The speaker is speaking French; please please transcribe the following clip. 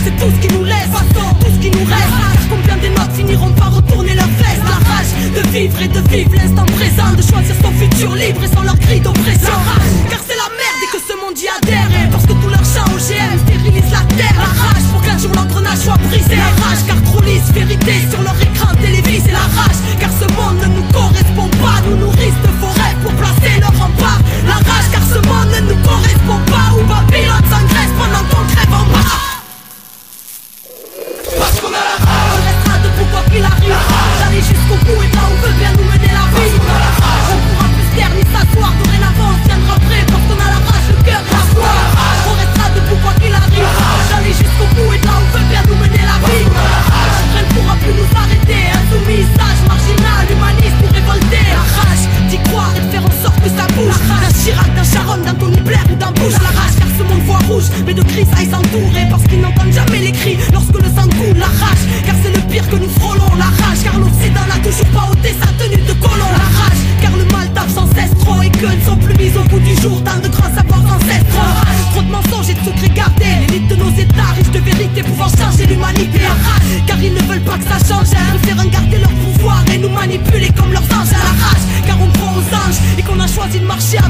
c'est tout ce qui nous laisse, tout ce qui nous reste. Car combien des notes finiront par retourner leurs vestes. La rage de vivre et de vivre l'instant présent, de choisir son futur libre et sans leur cri d'oppression. Car c'est la merde et que ce monde y adhère, et parce que tout leur chant OGM stérilise la terre. La rage pour qu'un jour l'engrenage soit brisé. La rage car trop lisse, vérité sur leur écran télévisé. C'est la rage car ce monde ne nous correspond pas, nous nourrissent de faux rêves pour placer leur rempart. La rage car ce monde ne nous correspond pas, où Babylone s'engraisse pendant qu'on crève en bas. Parce qu'on a la rage, on restera debout quoi qu'il arrive, d'aller jusqu'au bout et là où veut bien nous mener la vie. On pourra plus se taire ni s'asseoir, dorénavant on tiendra prêt parce qu'on a la rage, le cœur et la foi. On restera debout quoi qu'il arrive, d'aller jusqu'au bout et là où veut bien nous mener la vie. Rien ne pourra plus nous arrêter, insoumis, sage, marginal, humaniste ou révolté. La rage d'y croire et de faire en sorte que ça bouge. D'un Chirac, d'un Sharon, d'un Tony Blair ou d'un Bush. La rage car ce monde voit rouge, mais de cris ça ils s'entourent, parce qu'ils n'entendent jamais les cris lorsque le sang coule. La rage car c'est le pire que nous frôlons. La rage car l'Occident n'a toujours pas ôté sa tenue de colon. La rage car le mal tape sans cesse trop, et que ne sont plus mis au bout du jour tant de grands savoirs ancestraux. Trop de mensonges et de secrets gardés, l'élite de nos états riches de vérité pouvant changer l'humanité. La rage car ils ne veulent pas que ça change, ils préfèrent garder leur pouvoir et nous manipuler comme leurs anges. La rage car on croit aux anges et qu'on a choisi de marcher